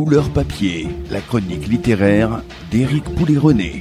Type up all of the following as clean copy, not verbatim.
Couleur papier, la chronique littéraire d'Éric Poulet-René.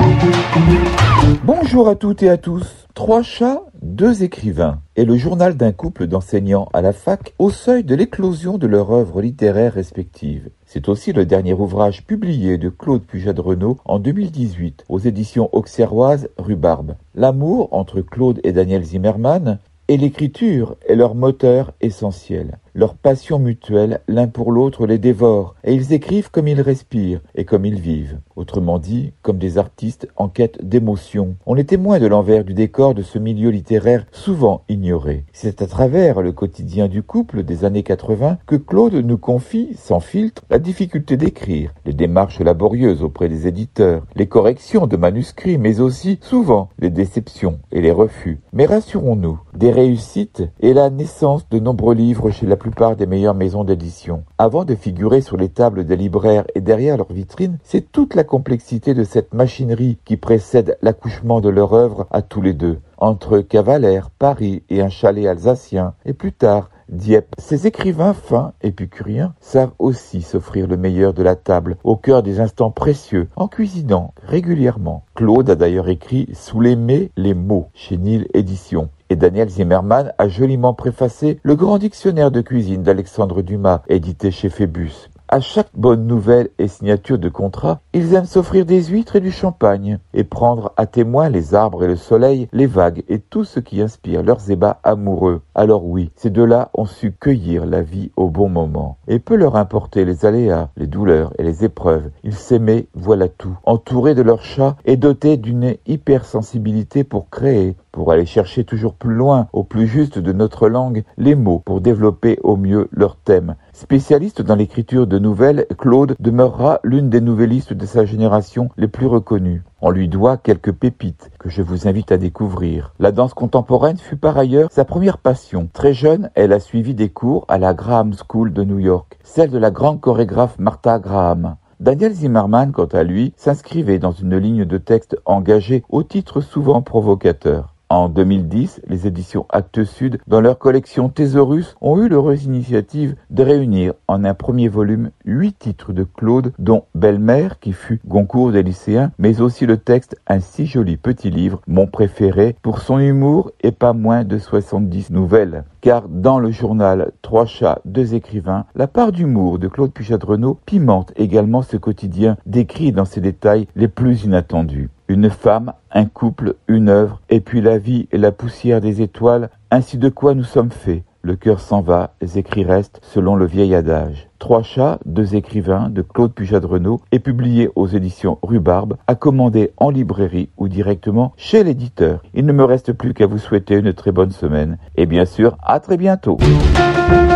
Bonjour à toutes et à tous. 3 chats, 2 écrivains est le journal d'un couple d'enseignants à la fac au seuil de l'éclosion de leur œuvre littéraire respective. C'est aussi le dernier ouvrage publié de Claude Pujade-Renaud en 2018 aux éditions auxerroises Rhubarbe. L'amour entre Claude et Daniel Zimmermann et l'écriture est leur moteur essentiel. Leur passion mutuelle, l'un pour l'autre, les dévore, et ils écrivent comme ils respirent et comme ils vivent. Autrement dit, comme des artistes en quête d'émotion. On est témoin de l'envers du décor de ce milieu littéraire souvent ignoré. C'est à travers le quotidien du couple des années 80 que Claude nous confie, sans filtre, la difficulté d'écrire, les démarches laborieuses auprès des éditeurs, les corrections de manuscrits, mais aussi, souvent, les déceptions et les refus. Mais rassurons-nous, des réussites et la naissance de nombreux livres chez la plupart des meilleures maisons d'édition. Avant de figurer sur les tables des libraires et derrière leurs vitrines, c'est toute la complexité de cette machinerie qui précède l'accouchement de leur œuvre à tous les deux. Entre Cavalère, Paris et un chalet alsacien, et plus tard, Dieppe. Ces écrivains fins, épicuriens, savent aussi s'offrir le meilleur de la table, au cœur des instants précieux, en cuisinant régulièrement. Claude a d'ailleurs écrit « Sous les mets, les mots » chez Nil Éditions. Et Daniel Zimmermann a joliment préfacé le grand dictionnaire de cuisine d'Alexandre Dumas, édité chez Phébus. À chaque bonne nouvelle et signature de contrat, ils aiment s'offrir des huîtres et du champagne, et prendre à témoin les arbres et le soleil, les vagues et tout ce qui inspire leurs ébats amoureux. Alors oui, ces deux-là ont su cueillir la vie au bon moment. Et peu leur importer les aléas, les douleurs et les épreuves. Ils s'aimaient, voilà tout. Entourés de leurs chats et dotés d'une hypersensibilité pour créer, pour aller chercher toujours plus loin, au plus juste de notre langue, les mots pour développer au mieux leur thème. Spécialiste dans l'écriture de nouvelles, Claude demeurera l'une des nouvellistes de sa génération les plus reconnues. On lui doit quelques pépites que je vous invite à découvrir. La danse contemporaine fut par ailleurs sa première passion. Très jeune, elle a suivi des cours à la Graham School de New York, celle de la grande chorégraphe Martha Graham. Daniel Zimmermann, quant à lui, s'inscrivait dans une ligne de texte engagée au titre souvent provocateur. En 2010, les éditions Actes Sud, dans leur collection Thésaurus, ont eu l'heureuse initiative de réunir en un premier volume 8 titres de Claude, dont Belle-Mère, qui fut Goncourt des lycéens, mais aussi le texte Un si joli petit livre, mon préféré, pour son humour et pas moins de 70 nouvelles. Car dans le journal 3 chats, 2 écrivains, la part d'humour de Claude Pujade-Renaud pimente également ce quotidien décrit dans ses détails les plus inattendus. Une femme, un couple, une œuvre, et puis la vie et la poussière des étoiles, ainsi de quoi nous sommes faits. Le cœur s'en va, les écrits restent, selon le vieil adage. 3 chats, 2 écrivains de Claude Pujade-Renaud est publié aux éditions Rhubarbe, à commander en librairie ou directement chez l'éditeur. Il ne me reste plus qu'à vous souhaiter une très bonne semaine. Et bien sûr, à très bientôt.